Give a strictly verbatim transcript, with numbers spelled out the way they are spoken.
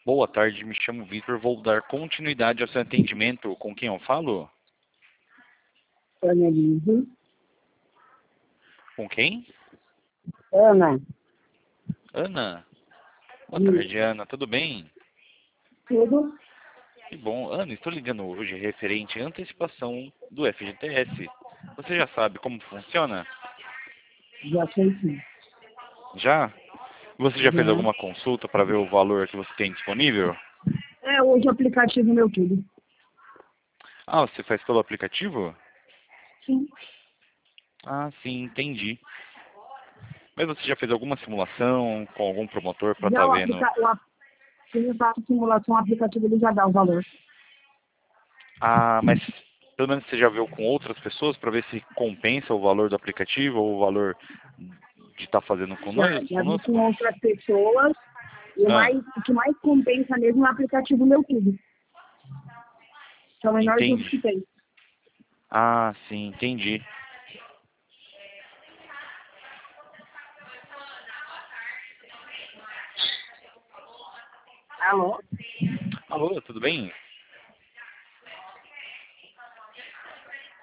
Boa tarde, me chamo Vitor, vou dar continuidade ao seu atendimento. Com quem eu falo? Ana Lívia. Com quem? Ana. Ana? Boa Isso. tarde, Ana, tudo bem? Tudo? Que bom. Ana, estou ligando hoje referente à antecipação do F G T S. Você já sabe como funciona? Já sei sim. Já? Você já fez Já. alguma consulta para ver o valor que você tem disponível? É hoje o aplicativo Meu Tudo. Ah, você faz pelo aplicativo? Sim. Ah, sim, entendi. Mas você já fez alguma simulação com algum promotor para Já estar o vendo? aplica... o ap- Quem eu faço simulação, o aplicativo ele já dá o valor. Ah, mas pelo menos você já viu com outras pessoas para ver se compensa o valor do aplicativo ou o valor de estar fazendo com Já, nós, já vi com conosco? outras pessoas. E o, Ah, mais, o que mais compensa mesmo é o aplicativo Meu Tudo. Que é o menor juros que entendi. tem. Ah, sim, entendi. Alô? Alô, tudo bem?